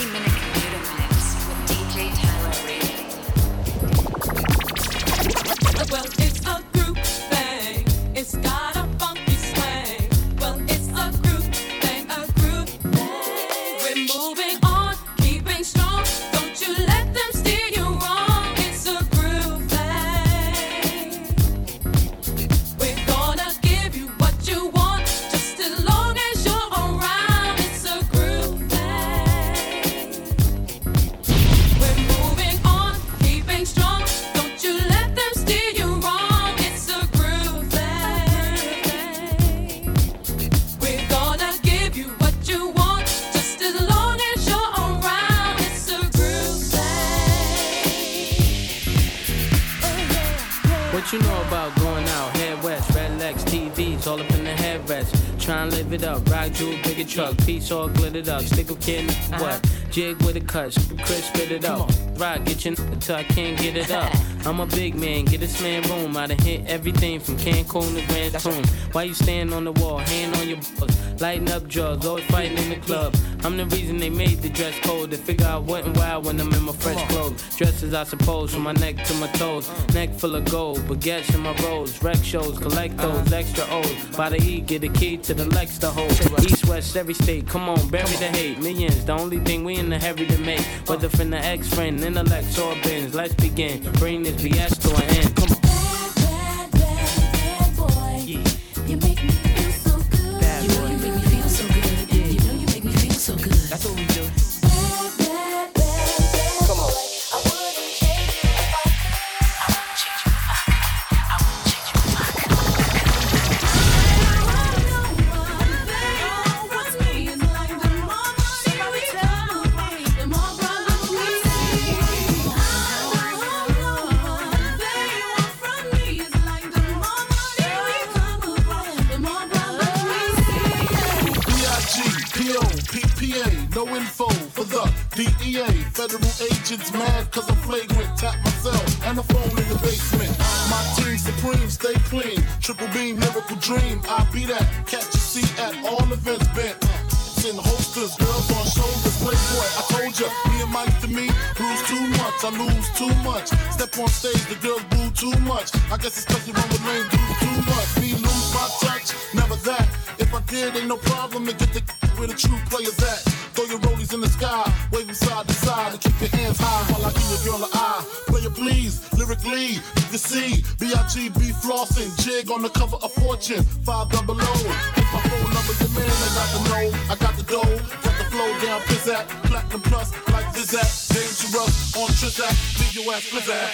60-minute commuter mix with DJ Tyler Reed. Well, it's a group thing. It's got a funky swing. Well, it's a group thing, a group thing. We're moving on, keeping strong. Don't you let them steer you wrong. It's a group thing. We're gonna give you what you want, just as long as you're around. It's a group thing. We're moving on, keeping strong. Don't you let them steer you wrong. It's a groove thing. We're gonna give you what you want, just as long as you're around. It's a groove thing. What you know about going out? Head west, red legs, TVs, all up in the headrest. Try and live it up, rock jewel, bigger truck, piece all glittered up. Stick a kid, what? Jig with a cut, Chris spit it up. Rock, get your till I can't get it up. I'm a big man, get this man room. I done hit everything from Cancun to Grand Tune. Why you stand on the wall, hand on your balls, lighting up drugs, always fighting in the club. I'm the reason they made the dress code. To figure out what and why when I'm in my fresh clothes. Dresses, I suppose, from my neck to my toes. Neck full of gold, baguettes in my rolls. Rec shows, collect those extra O's. By the E, get a key to the Lex to hold. East, west, every state, come on, bury the hate. Millions, the only thing we in the hurry to make. Whether from the ex-friend, intellect, or bins. Let's begin, bring this BS to an end. Come on. Bad boy. Yeah. You make me feel so good. Bad You know boy. you make me feel so good. Yeah. You know you make me feel so good. That's what we do. Bad Come on. boy. I wouldn't change you if I could. I wouldn't change you if I could. I wouldn't change you if I could. PPA, no info for the DEA. Federal agents mad cause I'm flagrant. Tap myself and the phone in the basement. My team supreme, stay clean. Triple beam, lyrical dream. I be that. Catch a seat at all events bent. It's in holsters, girls on shoulders. Playboy, I told ya, me and Mike to me, bruise too much, I lose too much. Step on stage, the girls boo too much. I guess it's cause you run with lame dudes too much. Me lose my touch, never that. If I did, ain't no problem to get the where the true players at. Throw your rollies in the sky, waving side to side, and keep your hands high while I give your girl an eye. Player please, lyrically, you can see B.I.G.B. flossing, jig on the cover of Fortune, 5 double O. If my phone number your man, I got the know, I got the dough, got the flow down, pizzazz, platinum plus, like Zizak, dangerous on Trizak, leave your ass blizzard.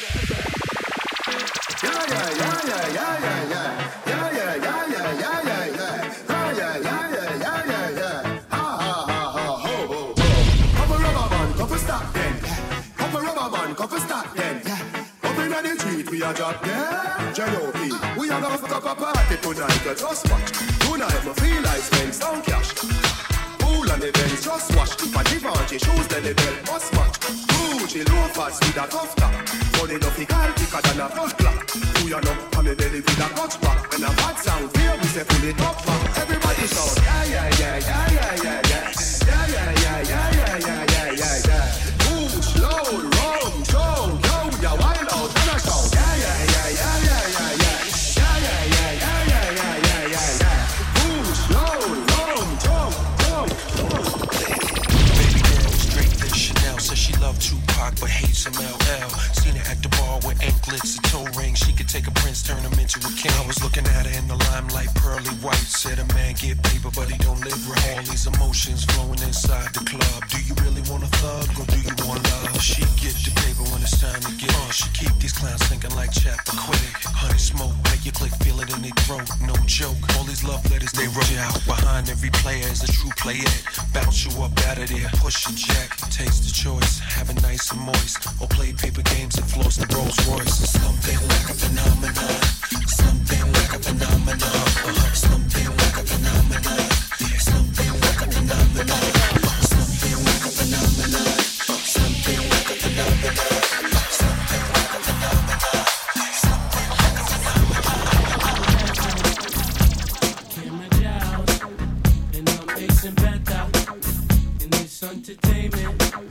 Yeah, yeah, yeah, yeah, yeah, yeah, yeah, yeah, yeah, yeah, yeah, yeah, yeah, yeah. Yeah, yeah, yeah, yeah, yeah, yeah. Ha ha ha ha ho ho ho. Come a rubber band, come for stop then. Come a rubber band, come for stop then. Up inna the street we a drop dead. J.O.P. We a gonna fuck up a party tonight. Just watch. Tonight me feel like spend some cash. Pool and events, just watch. For Givenchy shoes, then the belt must match. Gucci loafers with a tough top. Money no fi call thicker than a blood clot. Who you know? I'm a belly with a clutch back. When a bad sound feel, we say pull it up back. Everybody shout, yeah, yeah, yeah, yeah, yeah, yeah, yeah. Yeah, yeah, yeah, yeah, yeah, yeah, yeah, yeah, yeah. Push, load, rum, show, yo, ya wild out and a shout. Yeah, yeah, yeah, yeah, yeah, yeah, yeah. Yeah, yeah, yeah, yeah, yeah, yeah, yeah, yeah, yeah. Push, load, rum, show, Baby girl, straight to Chanel, says she love Tupac but hates some LL. Seen her at the bar with anklets and toe rings. She could take a prince, turn him into a king. I was looking at her in the limelight, pearly white. Said a man get paper, but he don't live right. All these emotions flowing inside the club. Do you really want a thug or do you want love? She get the paper when it's time to get on. She keep these clowns thinking like Chappaquiddick. Honey smoke, make your click, feel it in their throat. No joke, all these love letters they wrote out. Behind every player is a true player. Bounce you up out of there, push your jack. Taste the choice, have it nice and moist. Or play paper games and floss the Rolls Royce. Something like a phenomenon. Something like a phenomenon. Something like a phenomenon. Something like a phenomenon. Something like a phenomenon. Something like a phenomenon. Something like a phenomenon. Something like a phenomenon. Camera Giles, and I'm mixing better in this entertainment.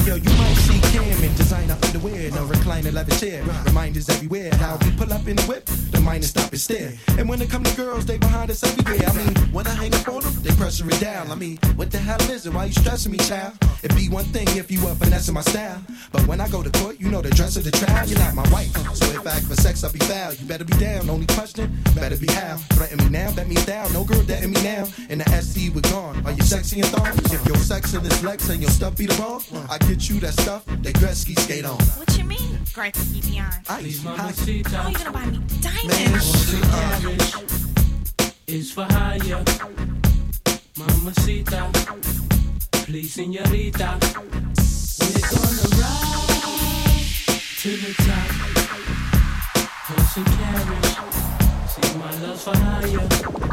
yo, you might see Cam in designer underwear, no recliner leather chair. Reminders everywhere. How we pull up in the whip, the miners stop and stare. And when it come to girls, they behind us everywhere. I mean, when I hang up on them, they pressure it down. I mean, what the hell is it? Why you stressing me, child? It'd be one thing if you were finessing my style. But when I go to court, you know the dress of the trial. You're not my wife, so if I act for sex, I'll be foul. You better be down. Only question, better be how. Threaten me now, bet me down. No girl dating me now. And the SC we're gone. Are you sexy and thong? If your sex in this Lex and your stuff be the ball, I get you that stuff that Gretzky skate on. What you mean, Gretzky beyond? Please, How you gonna buy me diamonds? Is for hire. Mamacita, please, señorita. We're gonna ride to the top. Horse and carriage. See, my love's for hire.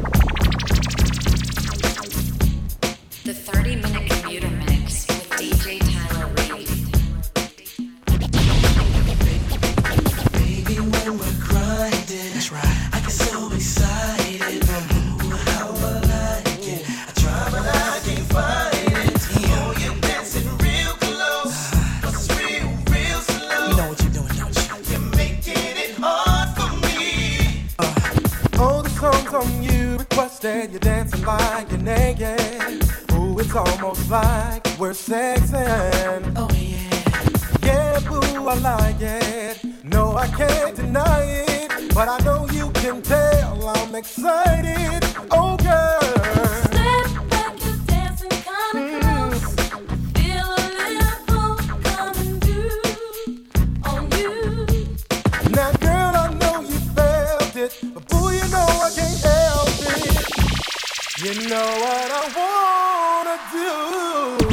The 30-minute commuter mix with DJ Tyler Reed. Baby, when we're grinding, that's right. I get so excited. How I like it. I try, but I can't find it. Oh, you're dancing real close, but it's real slow. You know what you're doing, don't you? You're making it hard for me. All the songs on you requested, you're dancing like you're naked. Ooh, it's almost like we're sexing. Oh yeah. Yeah, boo, I like it. No, I can't deny it, but I know you can tell I'm excited. Oh, girl. Step back, you're dancing kinda close. Feel a little coming through on you. Now, girl, I know you felt it, but boo, you know I can't help it. You know what I wanna do.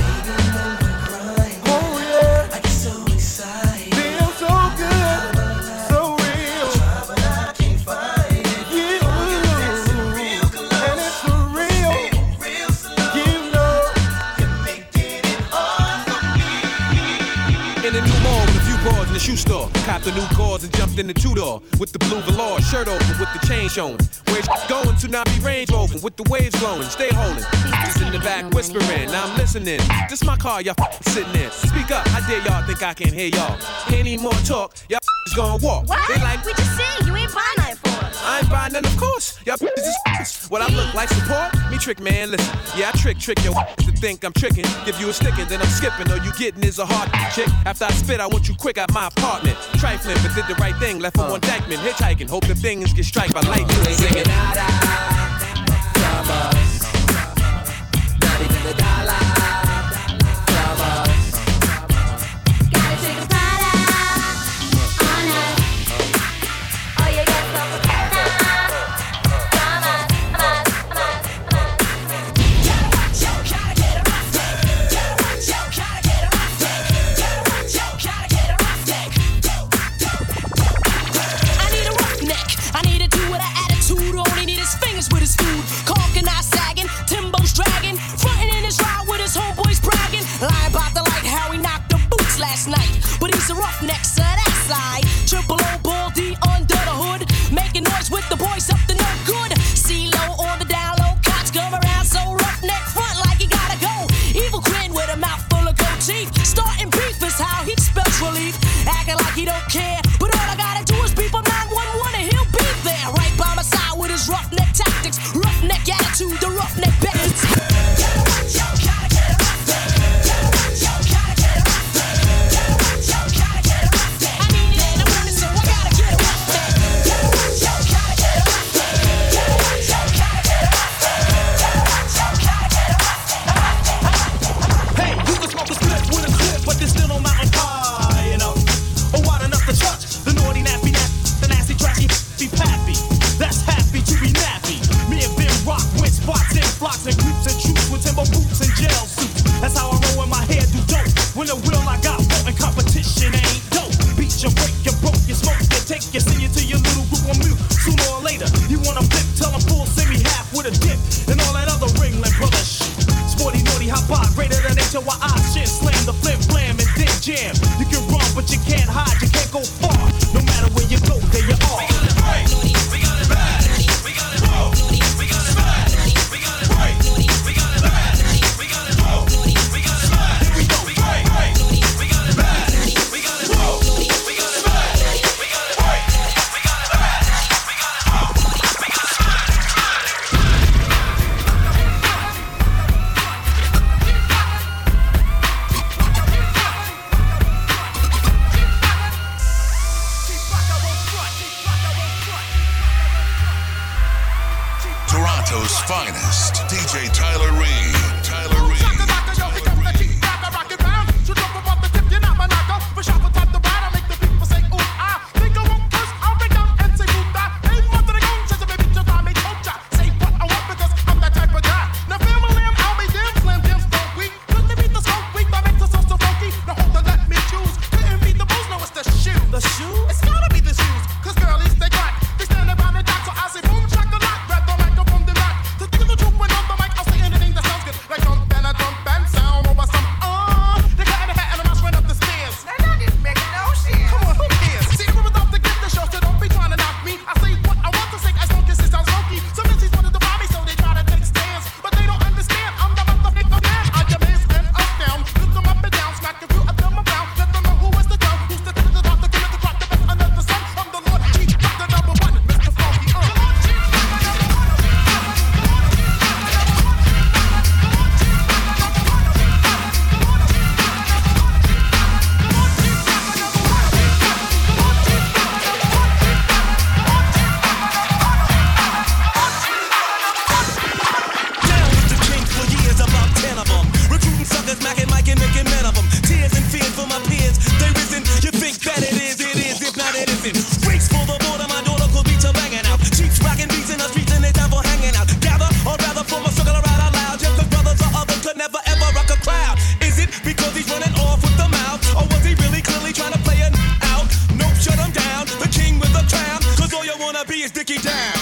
Oh, yeah. I get so excited. Feel so good, so real. Try, but I can't find it. You, You're dancing real close. and it's for real. Real slow. You know. You're making it hard for me. In a new mall with a few bars in the shoe store. Copped the new cars and jumped in the two-door. With the blue velour, shirt open with the chain showing. Where's going to not be Range Rover with the waves blowing. Stay holding. Just in the back whispering. Now I'm listening. This my car, y'all sitting in. Speak up, I dare y'all think I can hear y'all. Any more talk, y'all is gonna walk. What? They like, We just sing. You ain't buying nothing for us. I ain't buying none, of course. Y'all just what I look like support? Me trick, man, listen. Yeah, I trick your to think I'm tricking. Give you a sticking, then I'm skipping. All you getting is a hard chick. After I spit, I want you quick out my apartment. Trifling, but did the right thing. Left him on Dykeman, hitchhiking. Hope the things get strike by lightning. Singing. Not even a dollar. Gotta take a Prada on us. Oh, you got some Prada from us, from us, from us, from us. I need a roughneck. I need a dude with an attitude. Only need his fingers with his food. Caulking, not sagging. Timbo's dragging. Frontin' in his ride with his homeboys bragging. Lying about the light how he knocked the boots last night. But he's a roughneck, so that's side. Triple O, Ball D under the hood. Making noise with the boys up to no good. C-Lo on the down low. Cops come around so roughneck front like he gotta go. Evil grin with a mouth full of gold teeth. Starting beef is how he spells relief. Acting like he don't care. But all I gotta do is beep on 911 and he'll be there. Right by my side with his roughneck tactics. Roughneck attitude, the roughneck bandits. I mean it and I want it, so I gotta get a roughneck. Hey, you can smoke a split with a clip, but there's still no mountain high enough or wide enough to touch the naughty, nappy, the nasty, trashy, be pappy. That's happy to be nappy. Me and Ben rock with spots in flocks and groups and troops with timber boots and jail suits. That's how I roll when my hair do dope. When the will I got and competition ain't dope. Beat you, break you, broke you, smoke you, take you, send you to your little group on mute. Sooner or later, you wanna flip, tell them full, send me half with a dip and all that other ringling brother shit. Sporty, naughty, hot pot, greater than HOI shit. Slam the flip, flam, and then jam. You can run, but you can't hide, you can't go far. No matter where you go, there you are. We got it right, we got it bad, we got it wrong, we got it bad, we got it right, we got it bad, we got it wrong, we got it bad. Here we go, right. finest, DJ Tyler Reed. Tyler Reed. The shoe? It's gotta be the shoes, 'cause girlies they got. They stand around the dock, so I say boom, chocolate, grab the microphone, the knock. To think of the truth when on the mic, I'll say anything that sounds good. Like jump and sound over some, they got in a hat and a mouse went up the stairs. Now that didn't make no sense. Come on, who cares? See, we was out to get the show, so don't be trying to knock me. I say what I want to say, as long as it sounds funky. Some MCs wanted to buy me, so they try to take stands. But they don't understand, I'm the motherfucking man. I am is and up down, lift them up and down, smack the view, I tell them around. Let them know who is the dumb, who's the doctor, give it the drop, the best under the sun. I'm the Lord Chief, Dr. Number One, Mr. Funky. Down with the king for years, about 10 of them. Recruiting suckers, macking, Mike, and making men of them. Tears and fears for my peers. They risen. You think that it is. If not, it isn't. Race for the border, my daughter could be to banging out. Cheeks rocking beats in the streets and they down for hanging out. Gather, or rather form a circle around out loud. Just 'cause brothers or others could never ever rock a crowd. Is it because he's running off with the mouth? Or was he really clearly trying to play it out? Nope, shut him down. The king with the crown. 'Cause all you wanna be is Dickie down.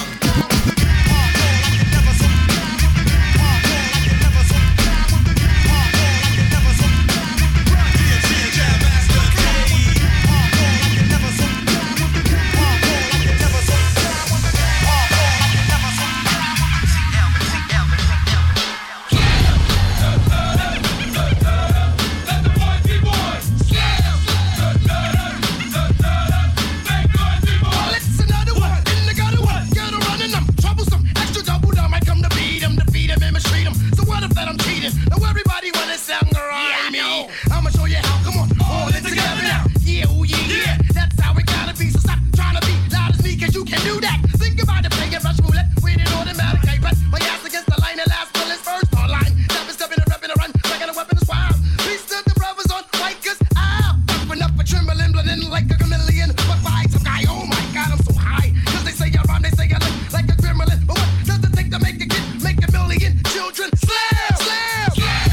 Let's another one. In the gutter one. Get a running them. Troublesome. Extra double down. Might come to beat him, defeat him, and mistreat him. So what if that I'm cheating? Now everybody wanna sound grimy. I'ma show you how. Come on. Hold it together now. Yeah, oh yeah, yeah. That's how it gotta be. So stop trying to be loud as me, 'cause you can do that. Think about it, playing rush roulette with an automatic. I bet my ass against the line and last till it's first online. Stepping and repping a run. Second a weapon is wild. Peace to the brothers on bikers. Open up a trembling, blending like a chameleon. But by some guy, oh my God, I'm so high. 'Cause they say I rhyme, they say I look like a gremlin. But what does it take to make a kid, make a million children? Slam, slam.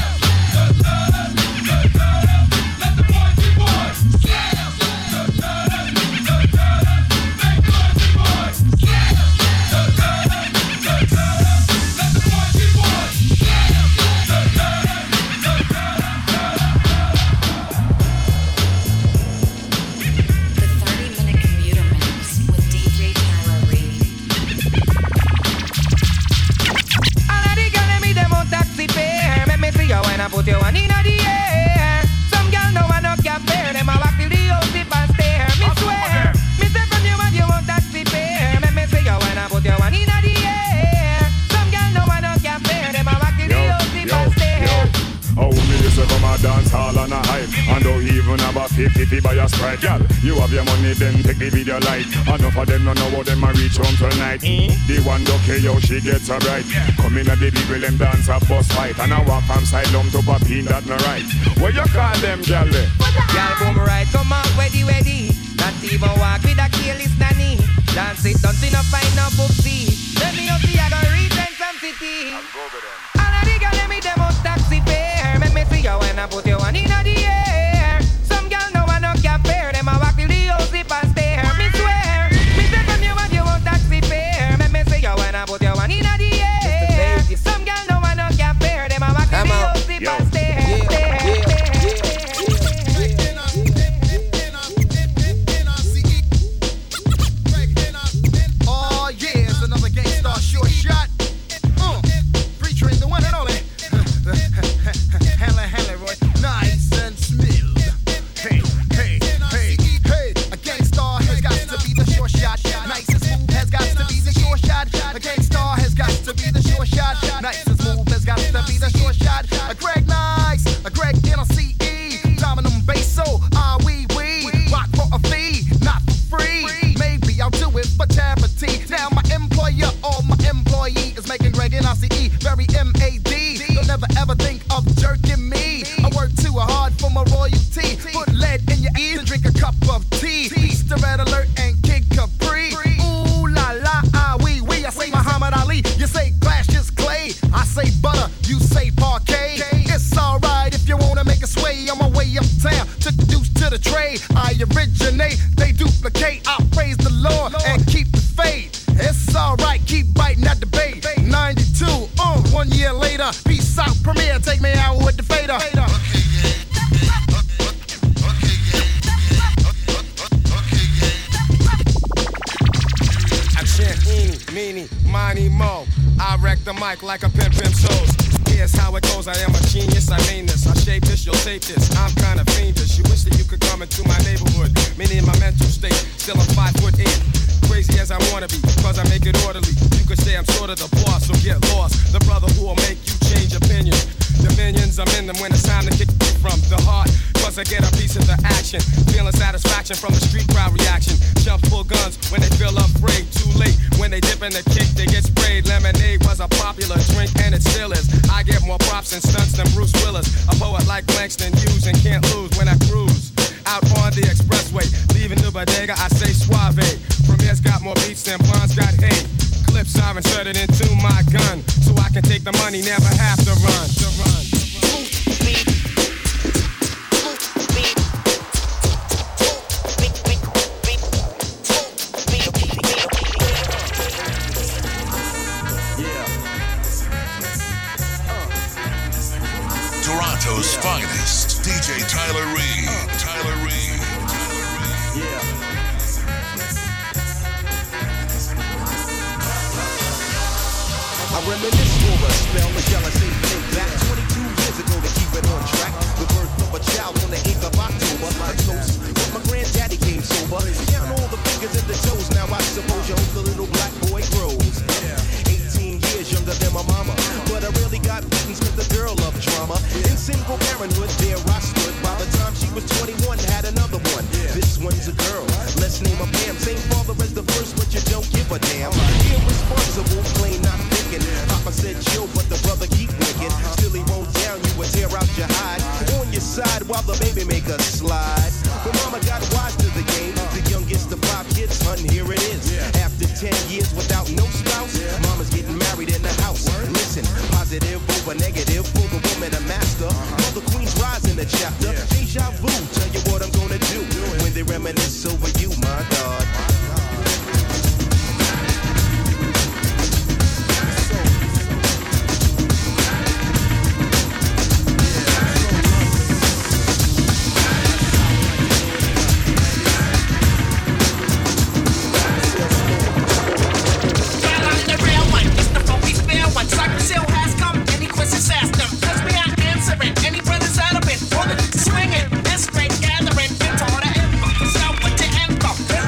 Let the boys be boys. Slam. Let the boys be boys. Slam. Let the boys be boys. The 30-minute commuter mix with DJ Tyler Reed. All of the girl let me them on taxi fare. Make me see you when I put you one in the air. Some girl no one up your fare. Them a walk till the house tip and stare. Me swear, me say from you and you want taxi fare. Make me see you when I put you one in the air. Some girl no one up your fare. Them a walk till the house tip and stare. Oh, me used to come a dance hall and a hype. And don't even have a 50 by a Sprite, girl. You have your money, then take the video light. Enough of them don't know how them a reach home tonight. The one okay, yo, she gets her right. Come in at the people, them dance a bus fight. And I walk from side down to Papine, that no right. What you call them, girl? Girl, boom right, come on, weddy. Not even walk with a careless nanny. Dance it, don't see no find no boopsy. Let me know see I gon' reach in some city. All of the girl let me them on taxi fare. Make me see you when I put you one in the air. Some girl no one up your fare. Them a walk till the house tip and stare. Me swear, me say from you and you want taxi fare. Make me see you when I put you one in the air. Some girl no one up your fare. Them a walk till the house tip and stare. cup of tea. Easter Red Alert and Kid Capri. Ooh la la, ah wee wee. I say Muhammad Ali, you say glass just clay. I say butter, you say parquet. It's alright if you wanna make a sway. On my way uptown, took the deuce to the trade. I originate, they duplicate. I praise the Lord and keep the faith. It's alright, keep biting at the bait. 92, 1 year later. Peace out, premiere, take me out with the fader. I chant eeny, meeny, miny, mo. I wreck the mic like a pimp shows. Here's how it goes, I am a genius, I mean this. I shape this, you'll tape this, I'm kinda fiendish. You wish that you could come into my neighborhood. Meaning in my mental state, still I'm 5'8". Crazy as I wanna be, cause I make it orderly. You could say I'm sort of the boss, so get lost. The brother who will make you change opinions. Dominions, I'm in them when it's time to kick from the heart. Cause I get a piece of the action. Feeling satisfaction from the street crowd reaction. Jump full guns when they feel afraid. Too late when they dip in the kick, they get sprayed. Lemonade was a popular drink and it still is. I get more props and stunts than Bruce Willis. A poet like Langston Hughes and can't lose when I cruise. Out on the expressway, leaving New Bodega, I say suave. Premier's got more beats than Blonde's got hate. Clips I've inserted into my gun, so I can take the money, never have to run. Toronto's finest, DJ Tyler Reed. Tyler Reed. I reminisce for a spell, the jealousy think back 22 years ago to keep it on track. The birth of a child on the 8th of October. A toast, but my granddaddy came sober. Count all the fingers and the toes, now I suppose you hope the little black boy grows. 18 years younger than my mama, but I really got beatings cause the girl loved drama. In single parenthood, there I stood. By the time she was 21, had another one. This one's a girl, let's name her Pam. Same father as the first, but you don't give a damn. Irresponsible, plain not thinking. Papa said chill, but the brother keep winking. Still he won't down you and tear out your hide. On your side while the baby make a slide. But mama got wise to the game. The youngest of 5 kids, hun, here it is. After 10 years without no spouse, mama's getting married in the house. Listen, positive over negative for the woman a master. Mother Queen's rise in the chapter. Deja vu, tell you what I'm gonna do when they reminisce over you, my God. Swinging, this great gathering, it's all the info. So what you info?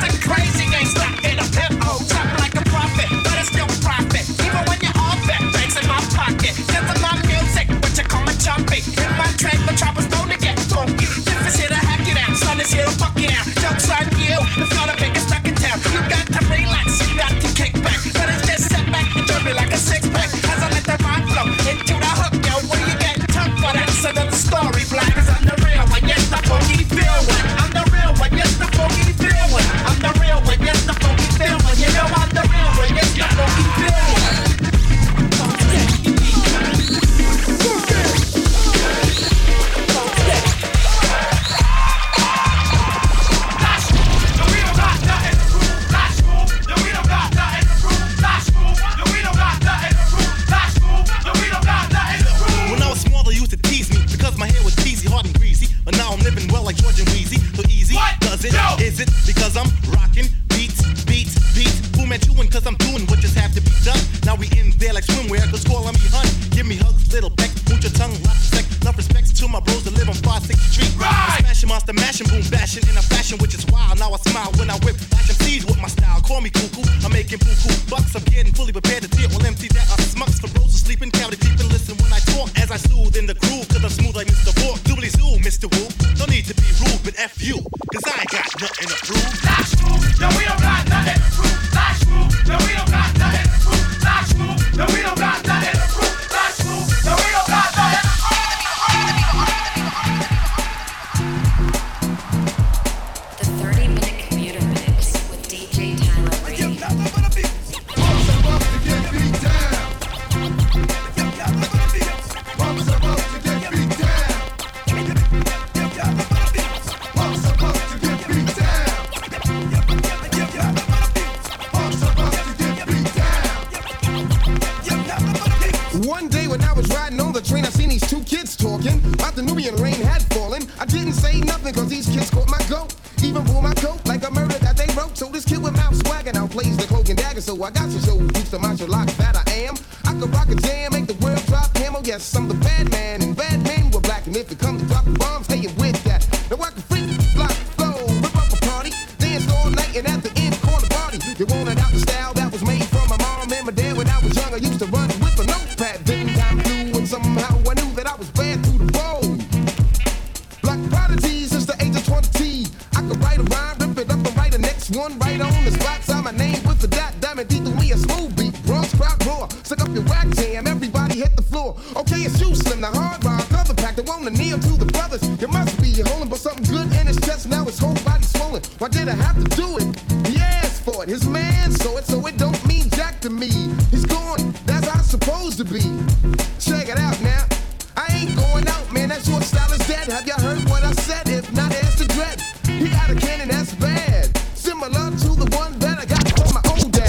say nothing, cause these kids caught my goat. Even pull my coat like a murder that they wrote. So this kid with mouth swagger now plays the cloak and dagger. So I got to show who's the macho lock that I am. I could rock a jam, make the world drop camel. Yes, I'm the bad man, and bad men were black. And if it comes to dropping bombs, hey, I'm with that. Now I can freak, block, flow, rip up a party, dance all night, and at the end, corner party. You wanted out the style that was made from my mom and my dad when I was young. I used to run with a notepad. Then time flew, and somehow I knew that I was bad through the road. Black prodigy since the age of 20. I could write a rhyme, rip it up, and write the next one right on the spot. Sign my name with the dot, diamond D through me a smooth beat. Bronx crowd roar, suck up your whack jam, everybody hit the floor. Okay, it's you, Slim, the hard rock, cover pack, the one to kneel to the brothers. You must be holding but something good in his chest, now his whole body swollen. Why did I have to do it? He asked for it, his man saw it, so it don't mean jack to me. He's gone, that's how it's supposed to be. Check it out now. I ain't going out, man, that short style is dead. Have y'all heard what I said? If not, ask the dread. He got a cannon that's bad, similar to the one that I got from my old dad.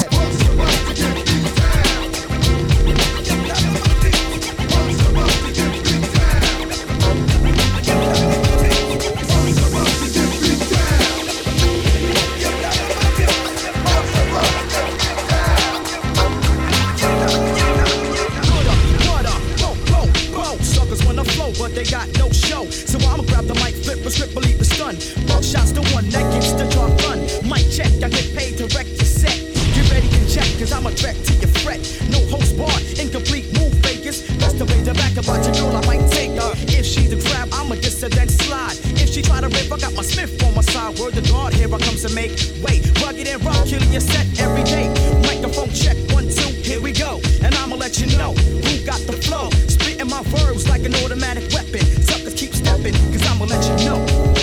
But they got no show, so I'ma grab the mic, flip a strip, believe the stun. Buckshot's the one that gets the job done. Mic check, I get paid to wreck your set. Get ready to check, cause I'm a threat to your fret. No host bar, incomplete move fakers. Best to raise the back about your girl, I might take her. If she's a crab, I'ma dissident slide. If she try to rip, I got my Smith on my side. Word to God, here I come to make way. Rugged and rock, killing your set every day. Microphone check, 1, 2, here we go. And I'ma let you know who got the flow. Spitting my verbs like an automatic weapon. Suckers keep stepping, cause I'ma let you know.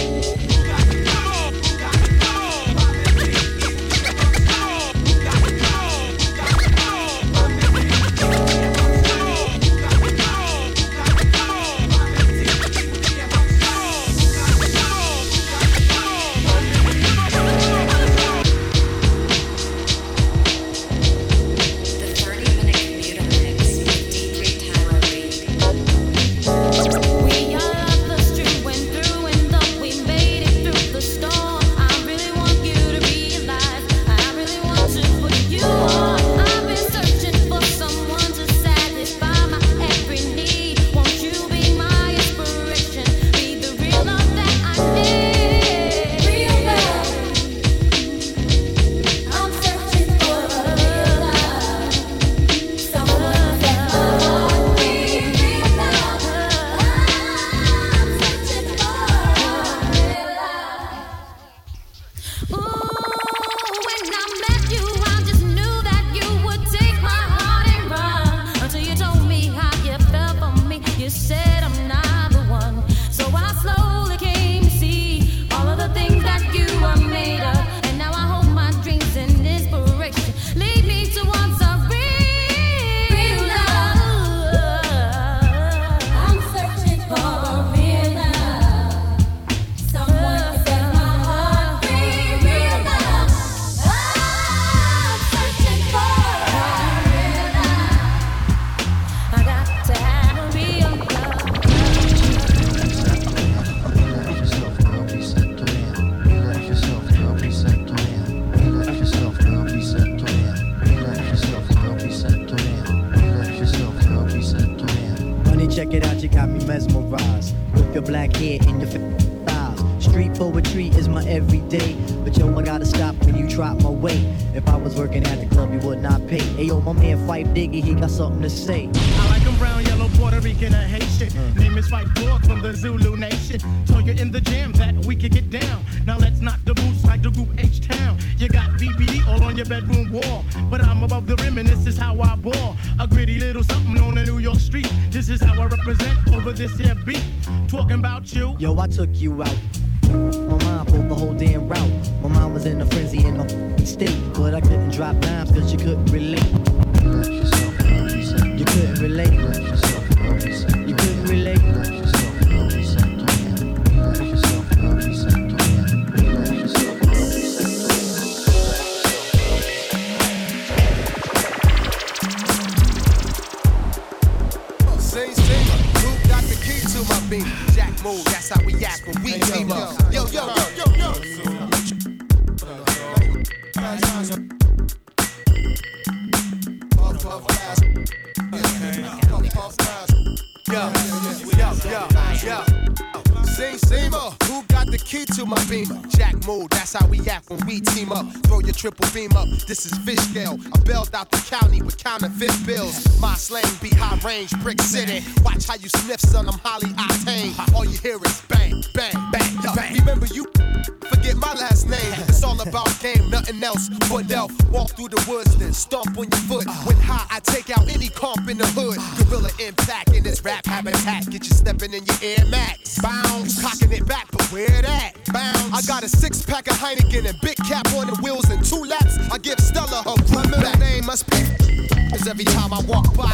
He got something to say. I like him brown, yellow, Puerto Rican, or Haitian. Name is Fight Dog from the Zulu Nation. Told you in the jam that we could get down. Now let's knock the boots like the group H-Town. You got BBD all on your bedroom wall, but I'm above the rim and this is how I ball. A gritty little something on the New York street. This is how I represent over this here beat. Talking about you. Yo, I took you out. My mind pulled the whole damn route. My mind was in a frenzy in a state, but I couldn't drop dimes cause you couldn't relate. You couldn't relate. You couldn't relate. Say, who got the key to my beat? Jack move, that's how we act when we team up. Yo. Seamer, who got the key to my beamer? Jack Mood, that's how we act when we team up. Throw your triple beam up, this is fish scale. I bailed out the county with counterfeit bills. My slang be high range, brick city. Watch how you sniff, son, I'm highly octane. All you hear is bang, bang, bang, bang. Remember you, forget my last name. It's all about game, nothing else but Delph. Walk through the woods, then stomp on your foot. When high, I take out any comp in the hood. Gorilla impact in this rap habitat. Get you stepping in your Air Max. Bounce, cocking it back, but where that? Bounce. I got a 6-pack of Heineken and big cap on the wheels and 2 laps. I give Stella a run back. Name must be, cause every time I walk by,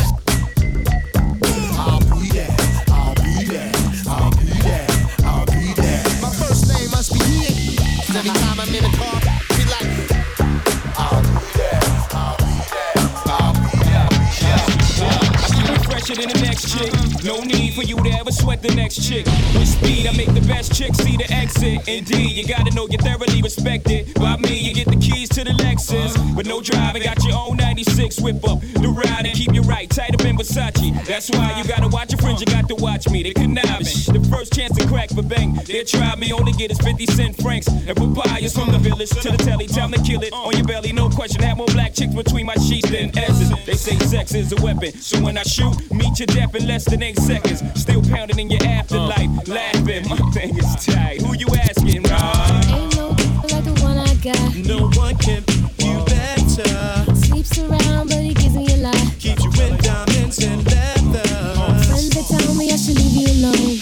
I'll be there, I'll be there, I'll be there, I'll be there. My first name must be here, cause every time I'm in the car, be like, I'll be there, I'll be there, I'll be there. I keep it fresher than the next chick. No need for you to ever sweat the next chick. With speed, I make the best chick see the exit. Indeed, you gotta know you're thoroughly respected. By me, you get the keys to the Lexus. But no driving, got your own 96 whip up. The ride and keep you right, tight up in Versace. That's why you gotta watch your friends, you got to watch me. They conniving. The first chance to crack for bang. They try me, only get is 50 cent francs. And papayas from the village to the telly. Time to kill it on your belly, no question. Have more black chicks between my sheets than S's. They say sex is a weapon. So when I shoot, meet your death in less than 8 seconds. Still pounding in your afterlife, laughing. My thing is tight. Who you asking, right? Ain't no like the one I got. No one can be you better. Sleeps around, but he gives me a lot. Keeps you in diamonds and leather. Friends that tell me I should leave you alone.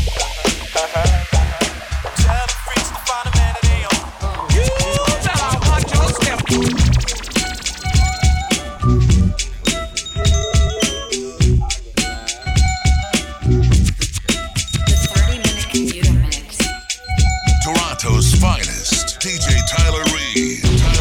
Tell the freaks to find a man that ain't on. You tell I watch your step. Toronto's finest, DJ Tyler Reed.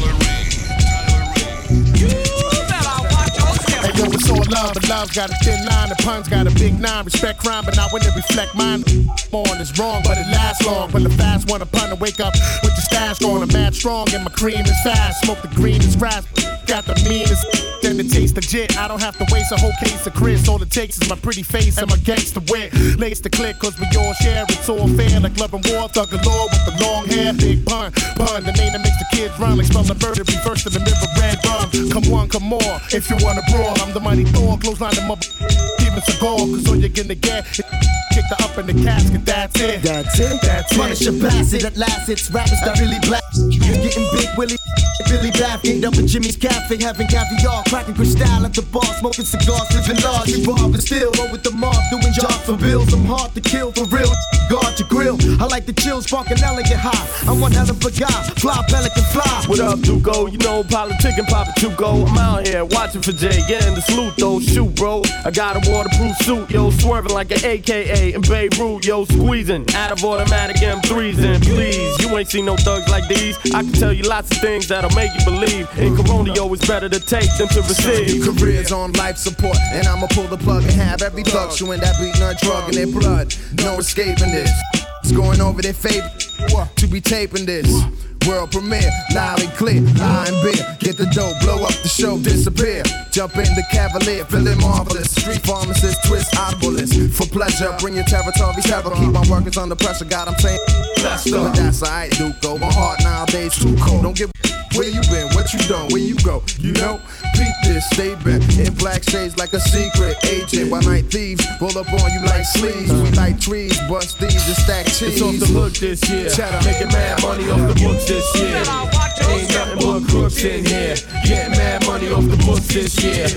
Hey yo, it's all love, but love's got a thin line. The pun's got a big 9. Respect crime, but not when it reflect mine. Born is wrong, but it lasts long. When the fast one upon to wake up with the stash going, I'm mad strong and my cream is fast. Smoke the green is fast. Got the meanest, then it tastes legit. I don't have to waste a whole case of Chris. All it takes is my pretty face and my gangster wit. Lace the click, cause we all share. It's all fair, like love and war. Thug galore with the long hair. Big pun, the name that makes the kids run. Like spells of murder, reverse to the mirror, red rum. Come one, come more. If you wanna brawl, I'm the mighty Thor. Clothesline them up, even cigar. Cause all you're gonna get is kicked up in the casket. That's it. That's it. That's it. Punish a blast at last. It's rappers that really blast. You're getting big, Willie. Billy laughing up at Jimmy's Cafe, having caviar, cracking crystal at the bar, smoking cigars, living large, involved still, roll with the mob, doing jobs for bills. I'm hard to kill for real. Guard your grill. I like the chill, spark an elegant high. I'm one hell of a guy, fly pelican fly. What up, Duco? You know, politic and Papa Chuco. I'm out here watching for Jay, getting the salute though. Shoot, bro. I got a waterproof suit, yo, swerving like an AKA in Beirut, yo, squeezing out of automatic M3s. And please, you ain't seen no thugs like these. I can tell you lots of things that'll make you believe. In Corona, yo, it's better to take than to receive. Careers on life support, and I'ma pull the plug and have every thug chewing that beat nut drug in their blood. No escaping this. It's going over their favorite to be taping this. World premiere, loud and clear, high and beer. Get the dough, blow up the show, disappear. Jump in the Cavalier, feeling marvelous. Street pharmacist, twist audiblest. For pleasure, bring your territory terror. Keep my workers under pressure, God, I'm saying. But that's alright, Duco. My heart nowadays too cold. Don't give where you been, what you done, where you go. You know, peep this, stay back. In black shades like a secret agent. While night thieves roll up on you like sleeves. We like trees, bust thieves and stack cheese. It's off the hook this year. Making mad money off the books this year. Ain't nothing but crooks in here. Getting mad money off the books this year.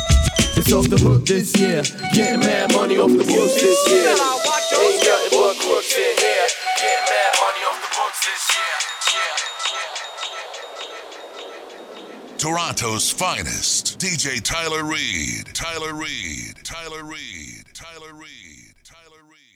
It's off the hook this year. Getting mad money off the books this year. Ain't nothing but crooks in here. Getting mad money off the books this year. Toronto's finest, DJ Tyler Reed. Tyler Reed. Tyler Reed. Tyler Reed.